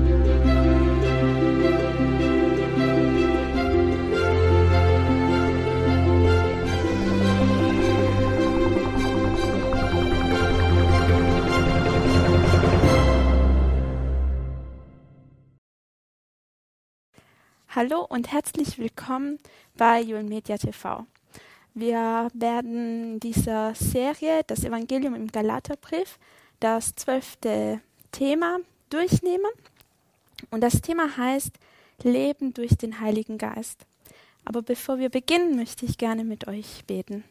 Hallo und herzlich willkommen bei Julmedia TV. Wir werden in dieser Serie das Evangelium im Galaterbrief, das 12. Thema, durchnehmen. Und das Thema heißt Leben durch den Heiligen Geist. Aber bevor wir beginnen, möchte ich gerne mit euch beten.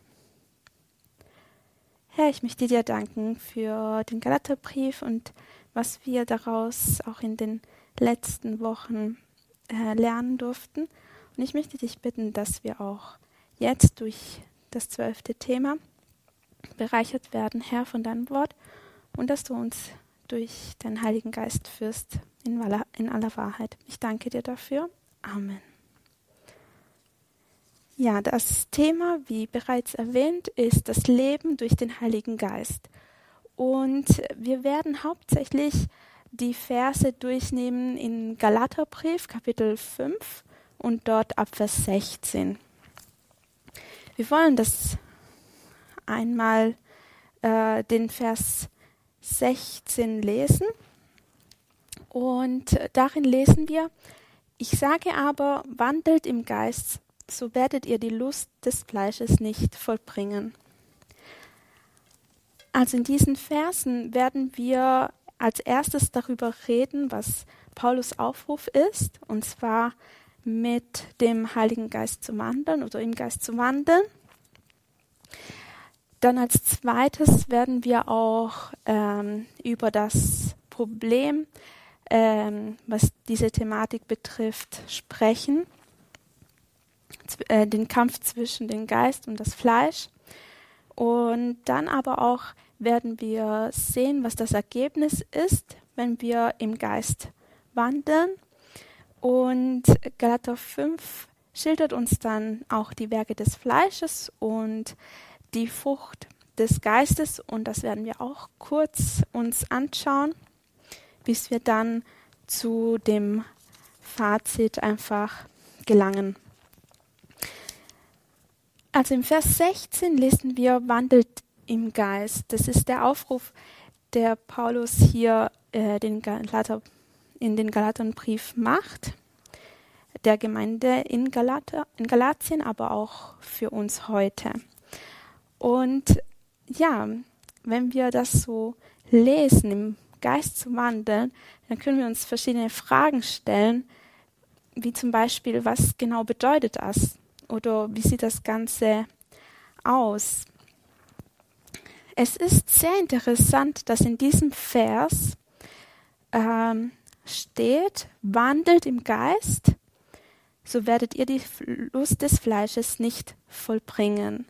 Herr, ich möchte dir danken für den Galaterbrief und was wir daraus auch in den letzten Wochen lernen durften. Und ich möchte dich bitten, dass wir auch jetzt durch das 12. Thema bereichert werden, Herr, von deinem Wort und dass du uns durch deinen Heiligen Geist führst in aller Wahrheit. Ich danke dir dafür. Amen. Ja, das Thema, wie bereits erwähnt, ist das Leben durch den Heiligen Geist. Und wir werden hauptsächlich die Verse durchnehmen in Galaterbrief, Kapitel 5 und dort ab Vers 16. Wir wollen das einmal den Vers 16 lesen und darin lesen wir: Ich sage aber, wandelt im Geist, so werdet ihr die Lust des Fleisches nicht vollbringen. Also in diesen Versen werden wir als erstes darüber reden, was Paulus Aufruf ist, und zwar mit dem Heiligen Geist zu wandeln oder im Geist zu wandeln. Dann als zweites werden wir auch über das Problem, was diese Thematik betrifft, sprechen, den Kampf zwischen dem Geist und das Fleisch. Und dann aber auch werden wir sehen, was das Ergebnis ist, wenn wir im Geist wandeln. Und Galater 5 schildert uns dann auch die Werke des Fleisches und die Frucht des Geistes. Und das werden wir auch kurz uns anschauen, bis wir dann zu dem Fazit einfach gelangen. Also im Vers 16 lesen wir, wandelt im Geist. Das ist der Aufruf, der Paulus hier in den Galaterbrief macht, der Gemeinde in Galatien, aber auch für uns heute. Und ja, wenn wir das so lesen, im Geist zu wandeln, dann können wir uns verschiedene Fragen stellen, wie zum Beispiel, was genau bedeutet das? Oder wie sieht das Ganze aus? Es ist sehr interessant, dass in diesem Vers steht, wandelt im Geist, so werdet ihr die Lust des Fleisches nicht vollbringen.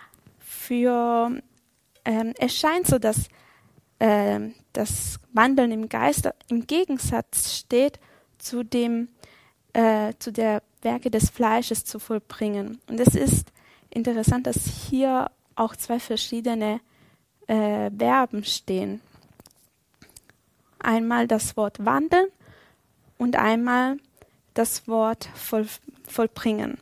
Es scheint so, dass das Wandeln im Geist im Gegensatz steht zu der Werke des Fleisches zu vollbringen. Und es ist interessant, dass hier auch zwei verschiedene Verben stehen. Einmal das Wort wandeln und einmal das Wort vollbringen.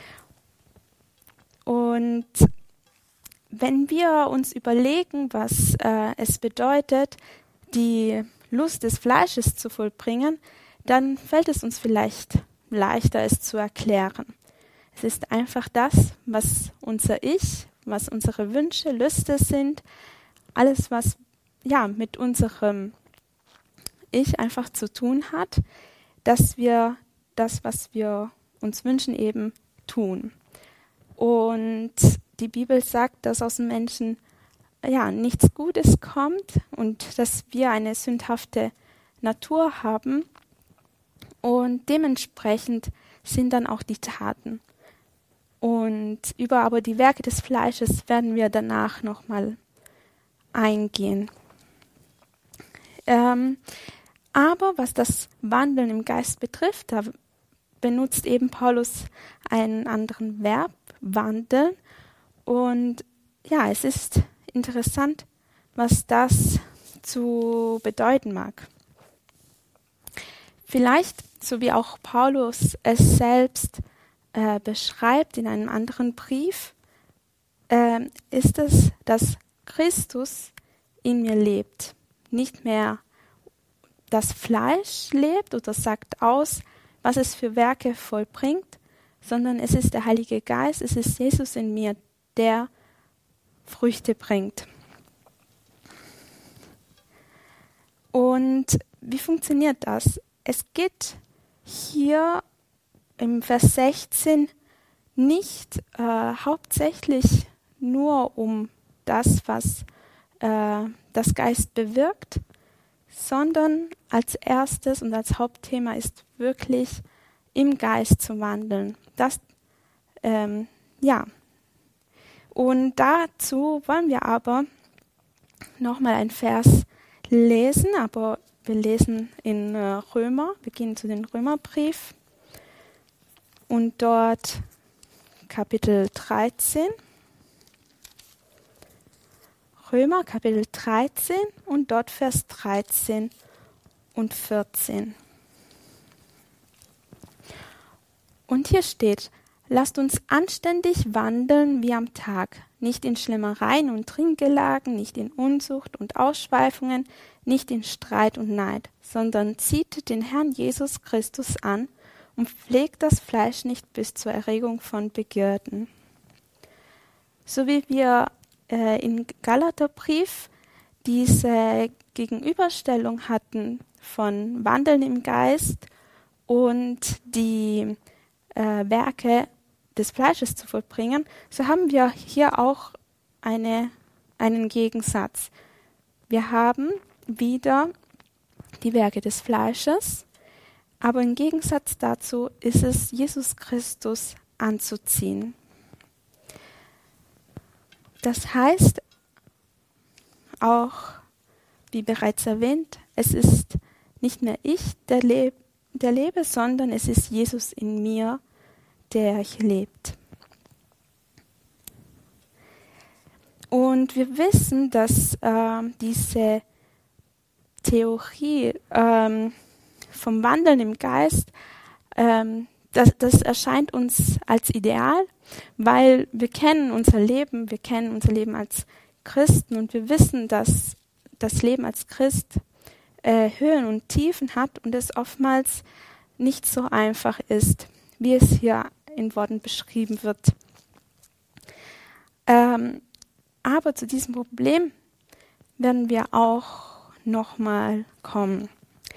Und wenn wir uns überlegen, was es bedeutet, die Lust des Fleisches zu vollbringen, dann fällt es uns vielleicht leichter, es zu erklären. Es ist einfach das, was unser Ich, was unsere Wünsche, Lüste sind, alles, was mit unserem Ich einfach zu tun hat, dass wir das, was wir uns wünschen, eben tun. Und die Bibel sagt, dass aus dem Menschen nichts Gutes kommt und dass wir eine sündhafte Natur haben. Und dementsprechend sind dann auch die Taten. Und über aber die Werke des Fleisches werden wir danach nochmal eingehen. Aber was das Wandeln im Geist betrifft, da benutzt eben Paulus einen anderen Verb, wandeln. Und ja, es ist interessant, was das zu bedeuten mag. Vielleicht, so wie auch Paulus es selbst beschreibt in einem anderen Brief, ist es, dass Christus in mir lebt. Nicht mehr das Fleisch lebt oder sagt aus, was es für Werke vollbringt, sondern es ist der Heilige Geist, es ist Jesus in mir, der Früchte bringt. Und wie funktioniert das? Es geht hier im Vers 16 nicht hauptsächlich nur um das, was das Geist bewirkt, sondern als erstes und als Hauptthema ist wirklich im Geist zu wandeln. Das, Und dazu wollen wir aber nochmal einen Vers lesen, aber wir lesen in Römer, wir gehen zu den Römerbrief und dort Kapitel 13. Römer Kapitel 13 und dort Vers 13 und 14. Und hier steht: Lasst uns anständig wandeln wie am Tag, nicht in Schlemmereien und Trinkgelagen, nicht in Unzucht und Ausschweifungen, nicht in Streit und Neid, sondern zieht den Herrn Jesus Christus an und pflegt das Fleisch nicht bis zur Erregung von Begierden. So wie wir im Galaterbrief diese Gegenüberstellung hatten von Wandeln im Geist und die Werke des Fleisches zu vollbringen, so haben wir hier auch einen Gegensatz. Wir haben wieder die Werke des Fleisches, aber im Gegensatz dazu ist es, Jesus Christus anzuziehen. Das heißt auch, wie bereits erwähnt, es ist nicht mehr ich, der lebe, sondern es ist Jesus in mir, der lebt. Und wir wissen, dass diese Theorie vom Wandeln im Geist, das erscheint uns als Ideal, weil wir kennen unser Leben als Christen und wir wissen, dass das Leben als Christ Höhen und Tiefen hat und es oftmals nicht so einfach ist, wie es hier in Worten beschrieben wird. Aber zu diesem Problem werden wir auch nochmal kommen.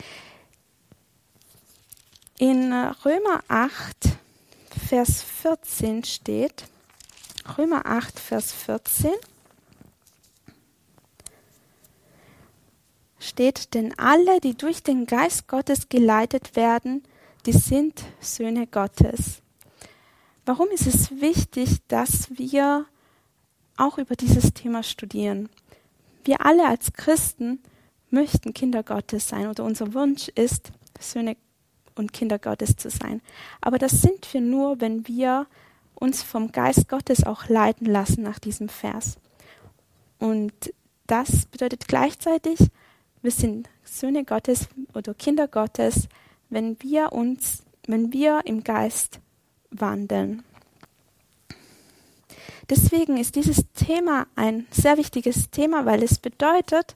In Römer 8, Vers 14 steht, Römer 8, Vers 14, steht, denn alle, die durch den Geist Gottes geleitet werden, die sind Söhne Gottes. Warum ist es wichtig, dass wir auch über dieses Thema studieren? Wir alle als Christen möchten Kinder Gottes sein oder unser Wunsch ist, Söhne und Kinder Gottes zu sein. Aber das sind wir nur, wenn wir uns vom Geist Gottes auch leiten lassen nach diesem Vers. Und das bedeutet gleichzeitig, wir sind Söhne Gottes oder Kinder Gottes, wenn wir im Geist wandeln. Deswegen ist dieses Thema ein sehr wichtiges Thema, weil es bedeutet,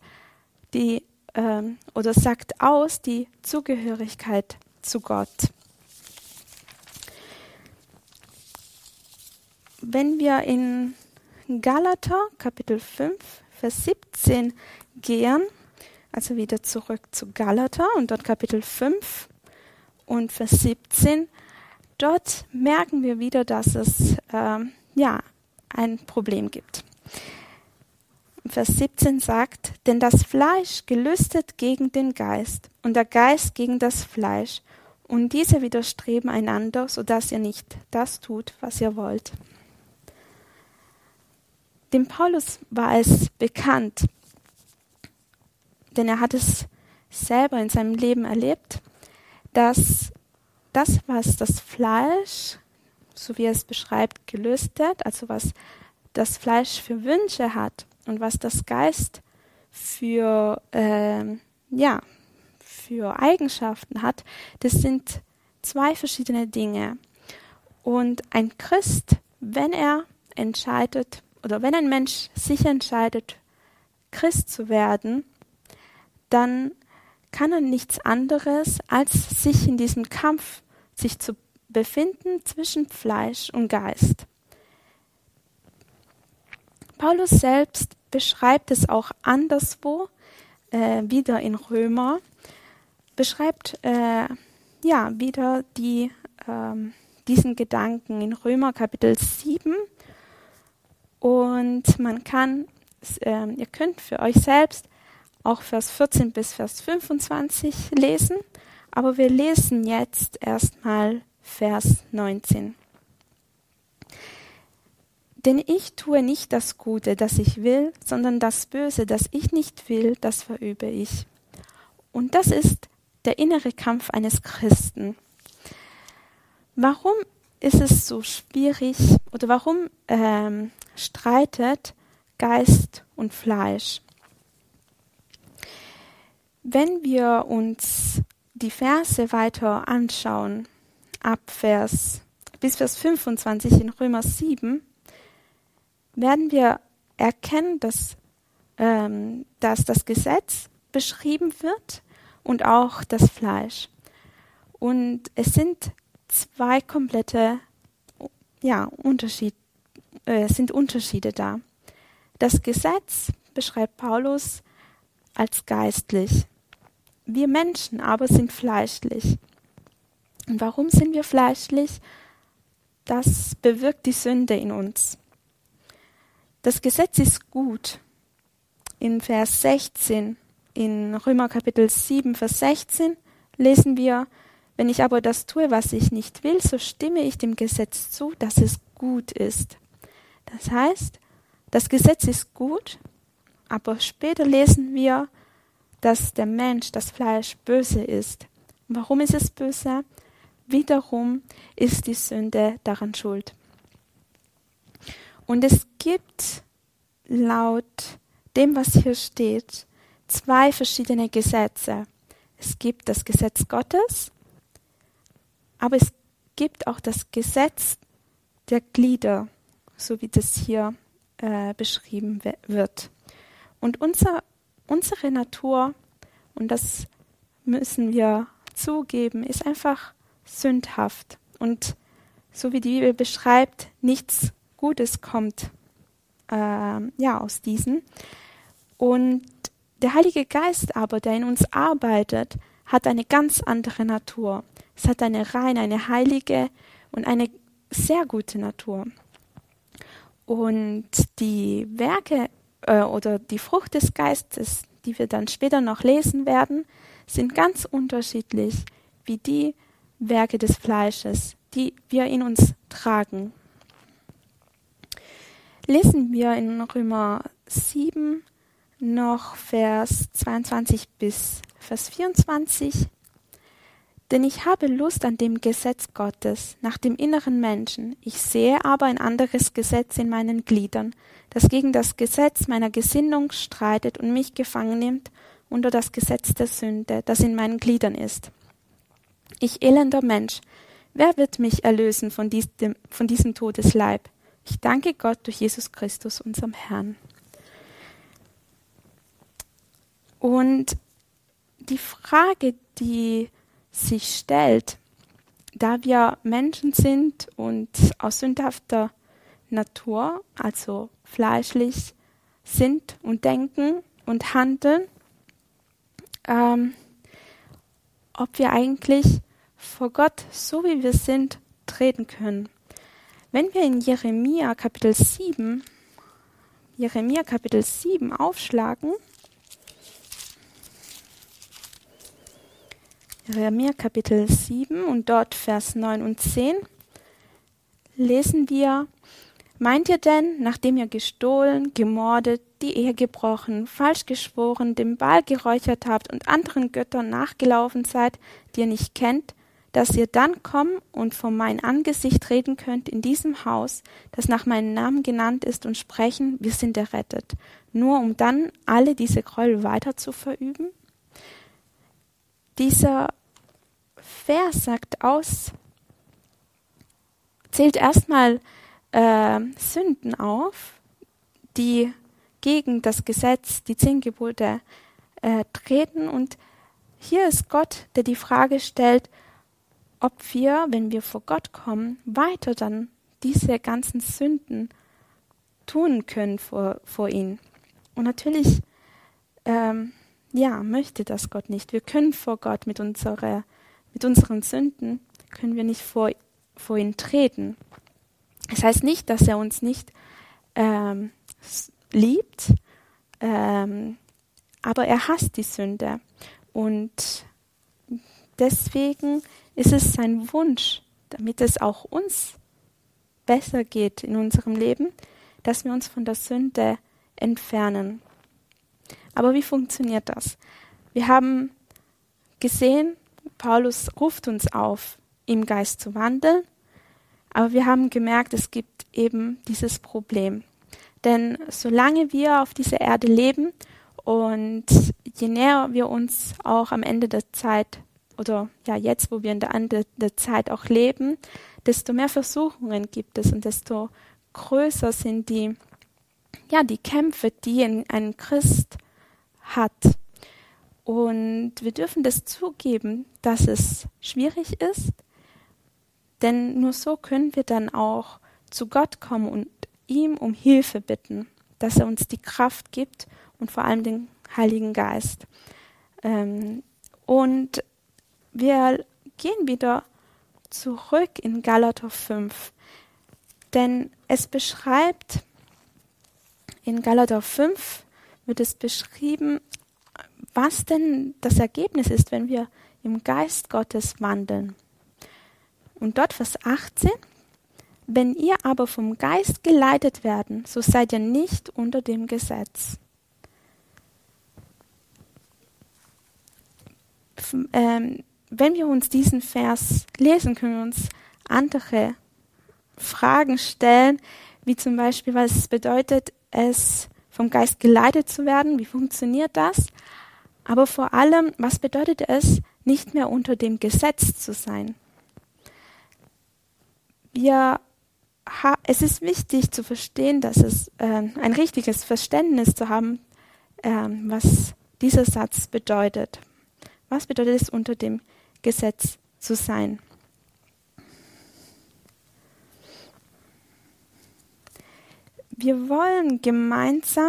sagt aus die Zugehörigkeit zu Gott. Wenn wir in Galater Kapitel 5, Vers 17 gehen, also wieder zurück zu Galater und dort Kapitel 5 und Vers 17, dort merken wir wieder, dass es ein Problem gibt. Vers 17 sagt, denn das Fleisch gelüstet gegen den Geist und der Geist gegen das Fleisch und diese widerstreben einander, sodass ihr nicht das tut, was ihr wollt. Dem Paulus war es bekannt, denn er hat es selber in seinem Leben erlebt, dass das, was das Fleisch, so wie er es beschreibt, gelüstet, also was das Fleisch für Wünsche für für Eigenschaften hat, das sind zwei verschiedene Dinge. Und ein Christ, wenn er entscheidet oder wenn ein Mensch sich entscheidet, Christ zu werden, dann kann er nichts anderes, als sich in diesem Kampf sich zu befinden zwischen Fleisch und Geist. Paulus selbst beschreibt es auch anderswo, wieder in Römer, beschreibt wieder diesen Gedanken in Römer Kapitel 7. Und man kann, ihr könnt für euch selbst auch Vers 14 bis Vers 25 lesen, aber wir lesen jetzt erstmal Vers 19. Denn ich tue nicht das Gute, das ich will, sondern das Böse, das ich nicht will, das verübe ich. Und das ist der innere Kampf eines Christen. Warum ist es so schwierig oder warum streitet Geist und Fleisch? Wenn wir uns die Verse weiter anschauen, bis Vers 25 in Römer 7, werden wir erkennen, dass das Gesetz beschrieben wird und auch das Fleisch. Und es sind zwei komplette Unterschiede da. Das Gesetz beschreibt Paulus als geistlich. Wir Menschen aber sind fleischlich. Und warum sind wir fleischlich? Das bewirkt die Sünde in uns. Das Gesetz ist gut. In Vers 16, in Römer Kapitel 7, Vers 16, lesen wir, wenn ich aber das tue, was ich nicht will, so stimme ich dem Gesetz zu, dass es gut ist. Das heißt, das Gesetz ist gut, aber später lesen wir, dass der Mensch, das Fleisch, böse ist. Und warum ist es böse? Wiederum ist die Sünde daran schuld. Und es gibt laut dem, was hier steht, zwei verschiedene Gesetze. Es gibt das Gesetz Gottes, aber es gibt auch das Gesetz der Glieder, so wie das hier beschrieben wird. Und unsere Natur, und das müssen wir zugeben, ist einfach sündhaft. Und so wie die Bibel beschreibt, nichts Gutes kommt aus diesen. Und der Heilige Geist aber, der in uns arbeitet, hat eine ganz andere Natur. Es hat eine reine, eine heilige und eine sehr gute Natur. Und die Werke oder die Frucht des Geistes, die wir dann später noch lesen werden, sind ganz unterschiedlich wie die Werke des Fleisches, die wir in uns tragen. Lesen wir in Römer 7 noch Vers 22 bis Vers 24. Denn ich habe Lust an dem Gesetz Gottes, nach dem inneren Menschen. Ich sehe aber ein anderes Gesetz in meinen Gliedern, das gegen das Gesetz meiner Gesinnung streitet und mich gefangen nimmt unter das Gesetz der Sünde, das in meinen Gliedern ist. Ich elender Mensch, wer wird mich erlösen von diesem Todesleib? Ich danke Gott durch Jesus Christus, unserem Herrn. Und die Frage, die sich stellt, da wir Menschen sind und aus sündhafter Natur, also fleischlich sind und denken und handeln, ob wir eigentlich vor Gott, so wie wir sind, treten können. Wenn wir in Jeremia Kapitel 7 aufschlagen, Jeremia Kapitel 7 und dort Vers 9 und 10, lesen wir: Meint ihr denn, nachdem ihr gestohlen, gemordet, die Ehe gebrochen, falsch geschworen, dem Baal geräuchert habt und anderen Göttern nachgelaufen seid, die ihr nicht kennt, dass ihr dann kommen und vor mein Angesicht reden könnt in diesem Haus, das nach meinem Namen genannt ist, und sprechen, wir sind errettet, nur um dann alle diese Gräuel weiter zu verüben? Dieser Vers zählt erstmal Sünden auf, die gegen das Gesetz, die 10 Gebote treten. Und hier ist Gott, der die Frage stellt, ob wir, wenn wir vor Gott kommen, weiter dann diese ganzen Sünden tun können vor ihn. Und natürlich möchte das Gott nicht. Wir können vor Gott mit unseren Sünden, können wir nicht vor ihn treten. Das heißt nicht, dass er uns nicht liebt, aber er hasst die Sünde. Und deswegen ist es sein Wunsch, damit es auch uns besser geht in unserem Leben, dass wir uns von der Sünde entfernen. Aber wie funktioniert das? Wir haben gesehen, Paulus ruft uns auf, im Geist zu wandeln, aber wir haben gemerkt, es gibt eben dieses Problem. Denn solange wir auf dieser Erde leben und je näher wir uns auch am Ende der Zeit oder jetzt, wo wir in der Ende der Zeit auch leben, desto mehr Versuchungen gibt es und desto größer sind die Kämpfe, die ein Christ hat. Und wir dürfen das zugeben, dass es schwierig ist, denn nur so können wir dann auch zu Gott kommen und ihm um Hilfe bitten, dass er uns die Kraft gibt und vor allem den Heiligen Geist. Und wir gehen wieder zurück in Galater 5, denn es beschreibt, in Galater 5 wird es beschrieben, was denn das Ergebnis ist, wenn wir im Geist Gottes wandeln. Und dort Vers 18, wenn ihr aber vom Geist geleitet werden, so seid ihr nicht unter dem Gesetz. Wenn wir uns diesen Vers lesen, können wir uns andere Fragen stellen, wie zum Beispiel, was bedeutet es, vom Geist geleitet zu werden, wie funktioniert das? Aber vor allem, was bedeutet es, nicht mehr unter dem Gesetz zu sein? Es ist wichtig zu verstehen, dass es ein richtiges Verständnis zu haben, was dieser Satz bedeutet. Was bedeutet es, unter dem Gesetz zu sein? Wir wollen gemeinsam,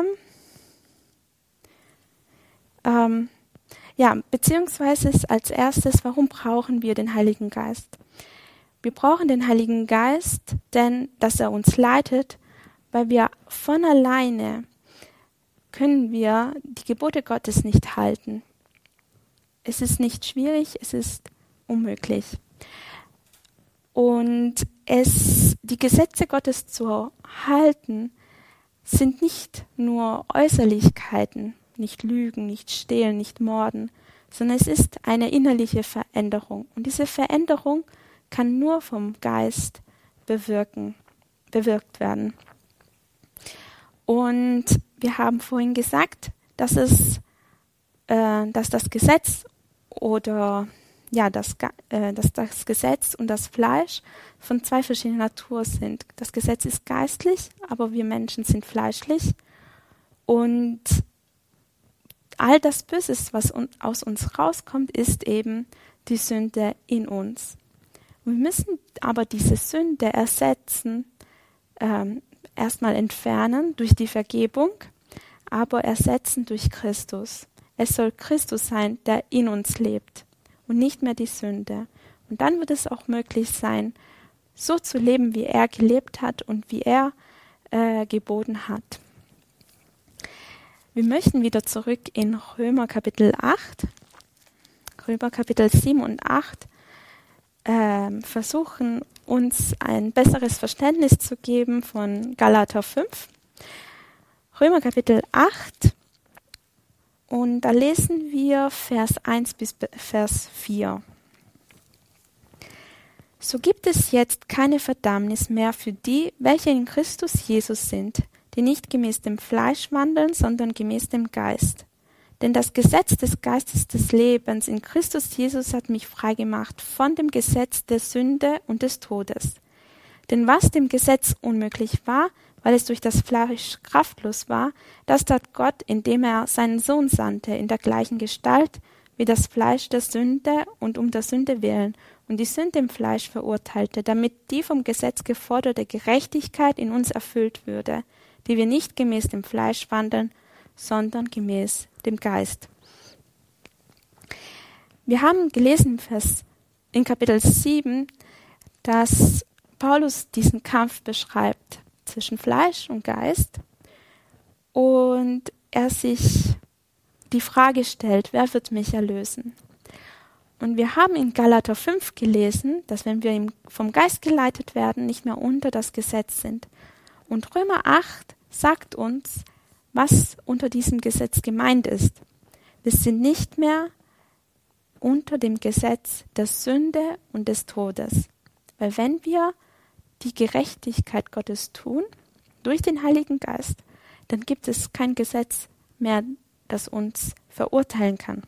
beziehungsweise als erstes, warum brauchen wir den Heiligen Geist? Wir brauchen den Heiligen Geist, denn dass er uns leitet, weil wir von alleine können wir die Gebote Gottes nicht halten. Es ist nicht schwierig, es ist unmöglich. Und die Gesetze Gottes zu halten, sind nicht nur Äußerlichkeiten, nicht Lügen, nicht Stehlen, nicht Morden, sondern es ist eine innerliche Veränderung. Und diese Veränderung kann nur vom Geist bewirkt werden. Und wir haben vorhin gesagt, dass das Gesetz dass das Gesetz und das Fleisch von 2 verschiedenen Natur sind. Das Gesetz ist geistlich, aber wir Menschen sind fleischlich. Und all das Böses, was aus uns rauskommt, ist eben die Sünde in uns. Wir müssen aber diese Sünde ersetzen, erstmal entfernen durch die Vergebung, aber ersetzen durch Christus. Es soll Christus sein, der in uns lebt und nicht mehr die Sünde. Und dann wird es auch möglich sein, so zu leben, wie er gelebt hat und wie er geboten hat. Wir möchten wieder zurück in Römer Kapitel 8, Römer Kapitel 7 und 8 versuchen, uns ein besseres Verständnis zu geben von Galater 5. Römer Kapitel 8 und da lesen wir Vers 1 bis Vers 4. So gibt es jetzt keine Verdammnis mehr für die, welche in Christus Jesus sind, die nicht gemäß dem Fleisch wandeln, sondern gemäß dem Geist. Denn das Gesetz des Geistes des Lebens in Christus Jesus hat mich freigemacht von dem Gesetz der Sünde und des Todes. Denn was dem Gesetz unmöglich war, weil es durch das Fleisch kraftlos war, das tat Gott, indem er seinen Sohn sandte, in der gleichen Gestalt wie das Fleisch der Sünde und um der Sünde willen, und die Sünde im Fleisch verurteilte, damit die vom Gesetz geforderte Gerechtigkeit in uns erfüllt würde, die wir nicht gemäß dem Fleisch wandeln, sondern gemäß dem Geist. Wir haben gelesen in Kapitel 7, dass Paulus diesen Kampf beschreibt zwischen Fleisch und Geist und er sich die Frage stellt, wer wird mich erlösen? Und wir haben in Galater 5 gelesen, dass wenn wir vom Geist geleitet werden, nicht mehr unter das Gesetz sind. Und Römer 8 sagt uns, was unter diesem Gesetz gemeint ist. Wir sind nicht mehr unter dem Gesetz der Sünde und des Todes. Weil wenn wir die Gerechtigkeit Gottes tun, durch den Heiligen Geist, dann gibt es kein Gesetz mehr, das uns verurteilen kann.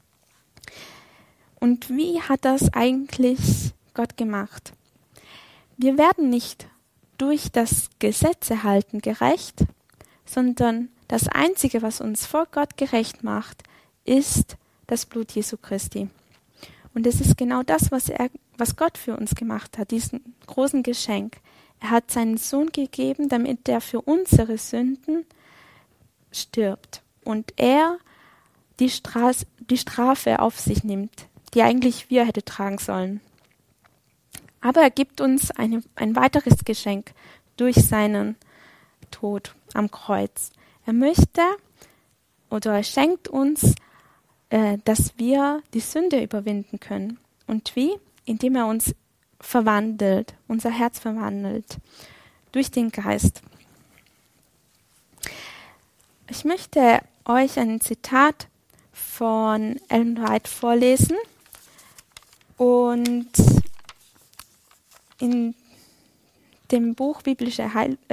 Und wie hat das eigentlich Gott gemacht? Wir werden nicht durch das Gesetzehalten gerecht, sondern das Einzige, was uns vor Gott gerecht macht, ist das Blut Jesu Christi. Und es ist genau das, was Gott für uns gemacht hat, diesen großen Geschenk. Er hat seinen Sohn gegeben, damit er für unsere Sünden stirbt und er die Strafe auf sich nimmt, die eigentlich wir hätte tragen sollen. Aber er gibt uns ein weiteres Geschenk durch seinen Tod am Kreuz. Er möchte oder er schenkt uns, dass wir die Sünde überwinden können. Und wie? Indem er uns verwandelt, unser Herz verwandelt, durch den Geist. Ich möchte euch ein Zitat von Ellen White vorlesen. Und in dem Buch Biblische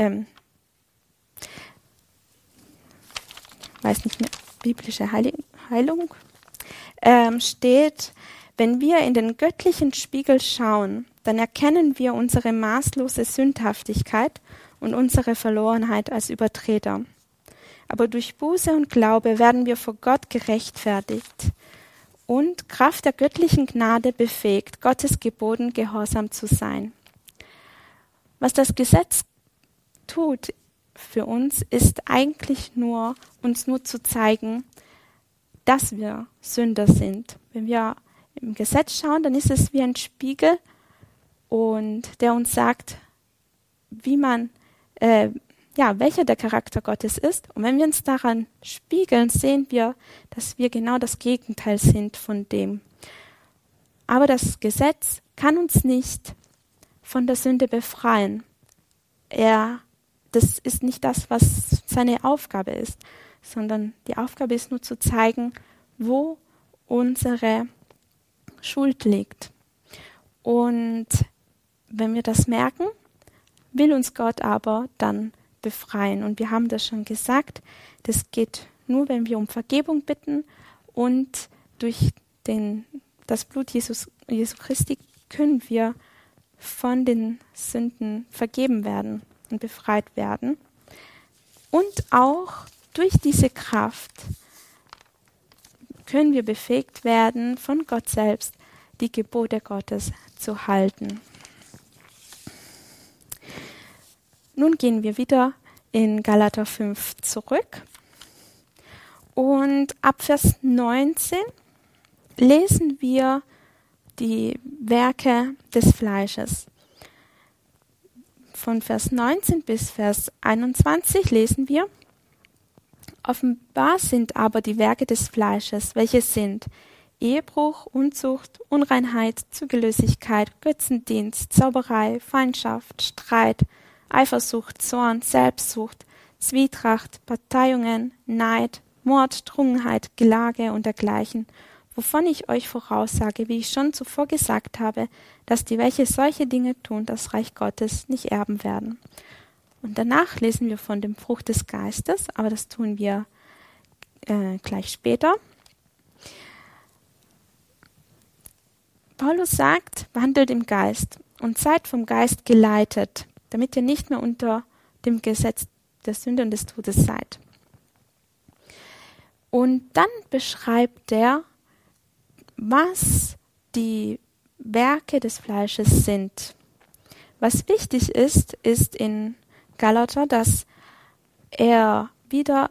Heilung steht, wenn wir in den göttlichen Spiegel schauen, dann erkennen wir unsere maßlose Sündhaftigkeit und unsere Verlorenheit als Übertreter. Aber durch Buße und Glaube werden wir vor Gott gerechtfertigt und Kraft der göttlichen Gnade befähigt, Gottes Geboten gehorsam zu sein. Was das Gesetz tut für uns, ist eigentlich nur, uns nur zu zeigen, dass wir Sünder sind. Wenn wir im Gesetz schauen, dann ist es wie ein Spiegel, und der uns sagt, wie man, welcher der Charakter Gottes ist. Und wenn wir uns daran spiegeln, sehen wir, dass wir genau das Gegenteil sind von dem. Aber das Gesetz kann uns nicht von der Sünde befreien. Das ist nicht das, was seine Aufgabe ist, sondern die Aufgabe ist nur zu zeigen, wo unsere Schuld liegt. Und wenn wir das merken, will uns Gott aber dann befreien. Und wir haben das schon gesagt, das geht nur, wenn wir um Vergebung bitten, und durch das Blut Jesu Christi können wir von den Sünden vergeben werden und befreit werden. Und auch durch diese Kraft können wir befähigt werden, von Gott selbst die Gebote Gottes zu halten. Nun gehen wir wieder in Galater 5 zurück. Und ab Vers 19 lesen wir die Werke des Fleisches. Von Vers 19 bis Vers 21 lesen wir: Offenbar sind aber die Werke des Fleisches, welche sind Ehebruch, Unzucht, Unreinheit, Zügellosigkeit, Götzendienst, Zauberei, Feindschaft, Streit, Eifersucht, Zorn, Selbstsucht, Zwietracht, Parteiungen, Neid, Mord, Trunkenheit, Gelage und dergleichen, wovon ich euch voraussage, wie ich schon zuvor gesagt habe, dass die, welche solche Dinge tun, das Reich Gottes nicht erben werden. Und danach lesen wir von dem Frucht des Geistes, aber das tun wir gleich später. Paulus sagt, wandelt im Geist und seid vom Geist geleitet, damit ihr nicht mehr unter dem Gesetz der Sünde und des Todes seid. Und dann beschreibt er, was die Werke des Fleisches sind. Was wichtig ist in Galater, dass er wieder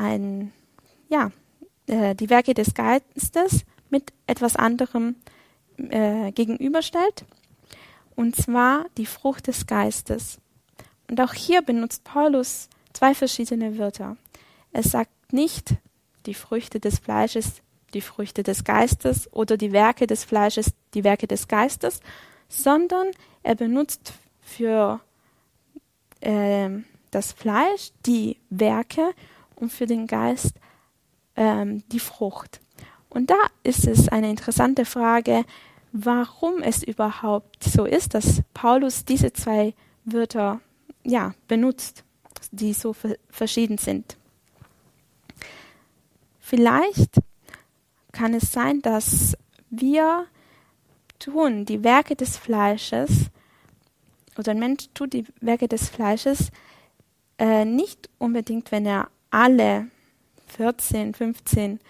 die Werke des Geistes mit etwas anderem gegenüberstellt, und zwar die Frucht des Geistes. Und auch hier benutzt Paulus 2 verschiedene Wörter. Er sagt nicht die Früchte des Fleisches, die Früchte des Geistes oder die Werke des Fleisches, die Werke des Geistes, sondern er benutzt für das Fleisch die Werke und für den Geist die Frucht. Und da ist es eine interessante Frage, warum es überhaupt so ist, dass Paulus diese 2 Wörter benutzt, die so verschieden sind. Vielleicht kann es sein, dass wir tun die Werke des Fleisches, oder ein Mensch tut die Werke des Fleisches nicht unbedingt, wenn er alle 14, 15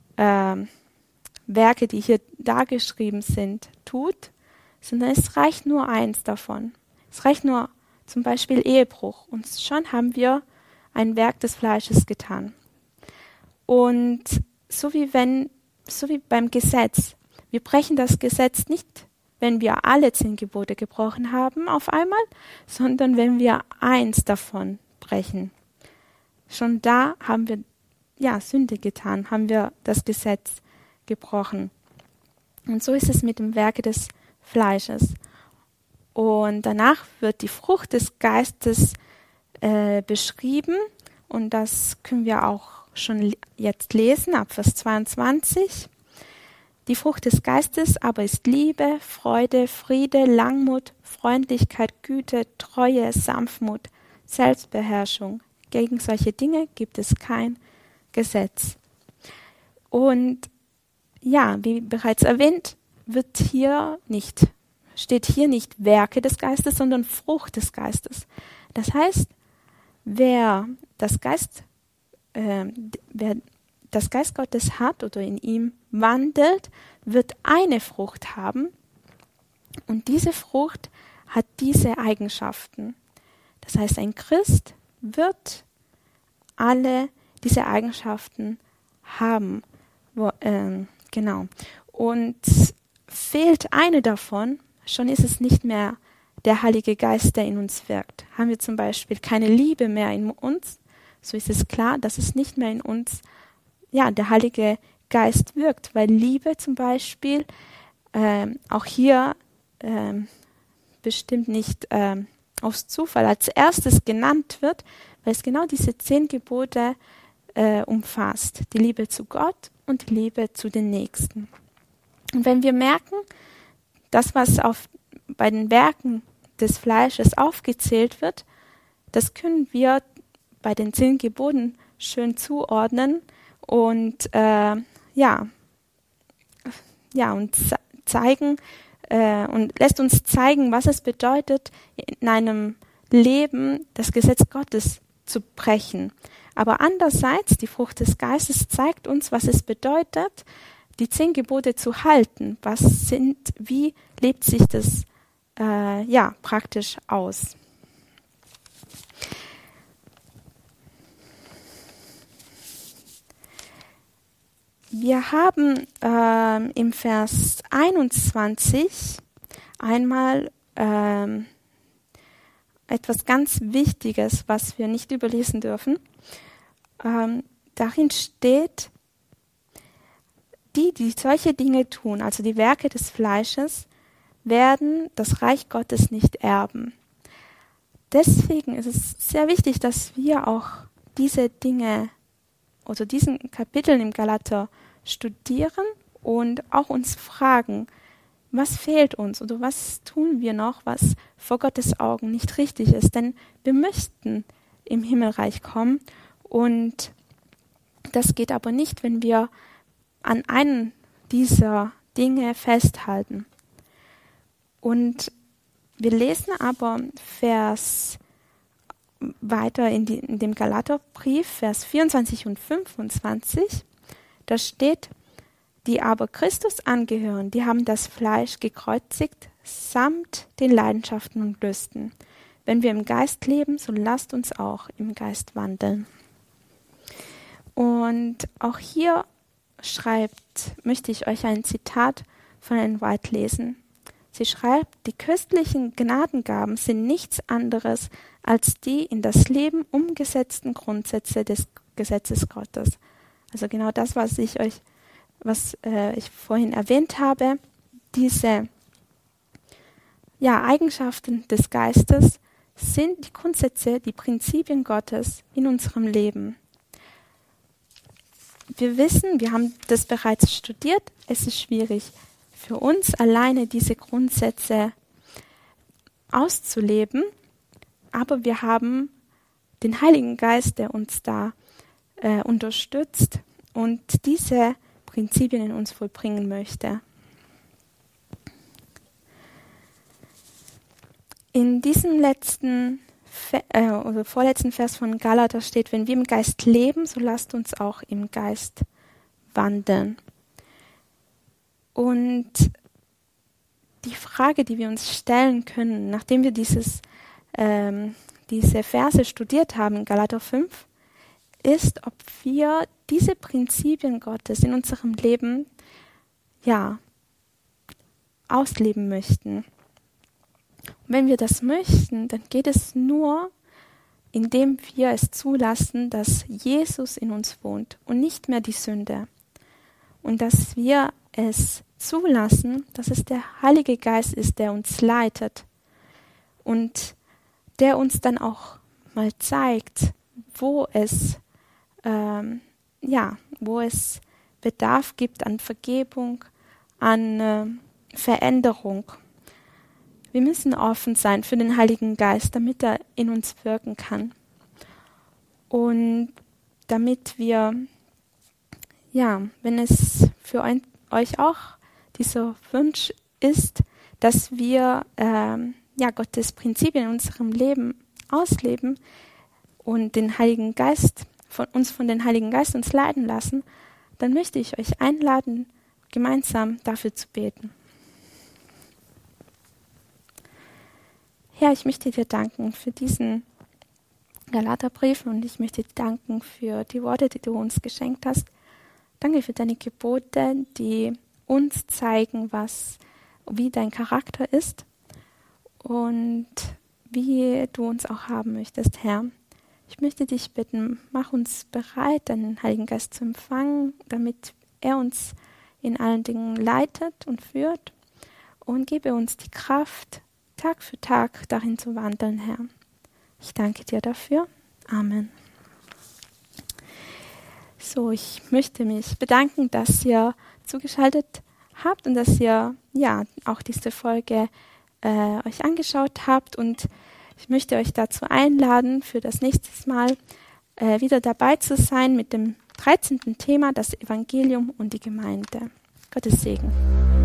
Werke, die hier dargeschrieben sind, tut, sondern es reicht nur eins davon. Es reicht nur zum Beispiel Ehebruch, und schon haben wir ein Werk des Fleisches getan. Und so wie beim Gesetz, wir brechen das Gesetz nicht, wenn wir alle 10 Gebote gebrochen haben auf einmal, sondern wenn wir eins davon brechen. Schon da haben wir Sünde getan, haben wir das Gesetz gebrochen. Und so ist es mit dem Werke des Fleisches. Und danach wird die Frucht des Geistes beschrieben, und das können wir auch schon jetzt lesen, ab Vers 22. Die Frucht des Geistes aber ist Liebe, Freude, Friede, Langmut, Freundlichkeit, Güte, Treue, Sanftmut, Selbstbeherrschung. Gegen solche Dinge gibt es kein Gesetz. Und wie bereits erwähnt, steht hier nicht Werke des Geistes, sondern Frucht des Geistes. Das heißt, wer das Geist Gottes hat oder in ihm wandelt, wird eine Frucht haben, und diese Frucht hat diese Eigenschaften. Das heißt, ein Christ wird alle diese Eigenschaften haben. Genau. Und fehlt eine davon, schon ist es nicht mehr der Heilige Geist, der in uns wirkt. Haben wir zum Beispiel keine Liebe mehr in uns, so ist es klar, dass es nicht mehr in uns der Heilige Geist wirkt, weil Liebe zum Beispiel auch hier bestimmt nicht aus Zufall als erstes genannt wird, weil es genau diese 10 Gebote umfasst. Die Liebe zu Gott und die Liebe zu den Nächsten. Und wenn wir merken, das, was bei den Werken des Fleisches aufgezählt wird, das können wir bei den 10 Geboten schön zuordnen und und zeigen und lässt uns zeigen, was es bedeutet, in einem Leben das Gesetz Gottes zu brechen. Aber andererseits, die Frucht des Geistes zeigt uns, was es bedeutet, die 10 Gebote zu halten. Wie lebt sich das praktisch aus? Wir haben im Vers 21 einmal etwas ganz Wichtiges, was wir nicht überlesen dürfen. Darin steht, die solche Dinge tun, also die Werke des Fleisches, werden das Reich Gottes nicht erben. Deswegen ist es sehr wichtig, dass wir auch diese Dinge oder diesen Kapiteln im Galater studieren und auch uns fragen, was fehlt uns oder was tun wir noch, was vor Gottes Augen nicht richtig ist. Denn wir möchten im Himmelreich kommen, und Das geht aber nicht, wenn wir an einen dieser Dinge festhalten. Und wir lesen aber Vers weiter in dem Galaterbrief, Vers 24 und 25, da steht, die aber Christus angehören, die haben das Fleisch gekreuzigt, samt den Leidenschaften und Lüsten. Wenn wir im Geist leben, so lasst uns auch im Geist wandeln. Und auch hier möchte ich euch ein Zitat von Ellen White lesen. Sie schreibt, die köstlichen Gnadengaben sind nichts anderes als die in das Leben umgesetzten Grundsätze des Gesetzes Gottes. Also genau das, was ich vorhin erwähnt habe, diese Eigenschaften des Geistes sind die Grundsätze, die Prinzipien Gottes in unserem Leben. Wir wissen, wir haben das bereits studiert, es ist schwierig für uns alleine diese Grundsätze auszuleben, aber wir haben den Heiligen Geist, der uns da unterstützt und diese Prinzipien in uns vollbringen möchte. In diesem vorletzten Vers von Galater steht, wenn wir im Geist leben, so lasst uns auch im Geist wandeln. Und die Frage, die wir uns stellen können, nachdem wir diese Verse studiert haben in Galater 5, ist, ob wir diese Prinzipien Gottes in unserem Leben ausleben möchten. Und wenn wir das möchten, dann geht es nur, indem wir es zulassen, dass Jesus in uns wohnt und nicht mehr die Sünde. Und dass wir es zulassen, dass es der Heilige Geist ist, der uns leitet und der uns dann auch mal zeigt, wo es Bedarf gibt an Vergebung, an Veränderung. Wir müssen offen sein für den Heiligen Geist, damit er in uns wirken kann. Und damit wir, wenn es für euch auch dieser Wunsch ist, dass wir Gottes Prinzipien in unserem Leben ausleben und den Heiligen Geist von den Heiligen Geist uns leiten lassen, dann möchte ich euch einladen, gemeinsam dafür zu beten. Herr, ich möchte dir danken für diesen Galaterbrief und ich möchte dir danken für die Worte, die du uns geschenkt hast. Danke für deine Gebote, die uns zeigen, wie dein Charakter ist und wie du uns auch haben möchtest, Herr. Ich möchte dich bitten, mach uns bereit, deinen Heiligen Geist zu empfangen, damit er uns in allen Dingen leitet und führt und gebe uns die Kraft, Tag für Tag darin zu wandeln, Herr. Ich danke dir dafür. Amen. So, ich möchte mich bedanken, dass ihr zugeschaltet habt und dass ihr auch diese Folge euch angeschaut habt und ich möchte euch dazu einladen, für das nächste Mal wieder dabei zu sein mit dem 13. Thema, das Evangelium und die Gemeinde. Gottes Segen.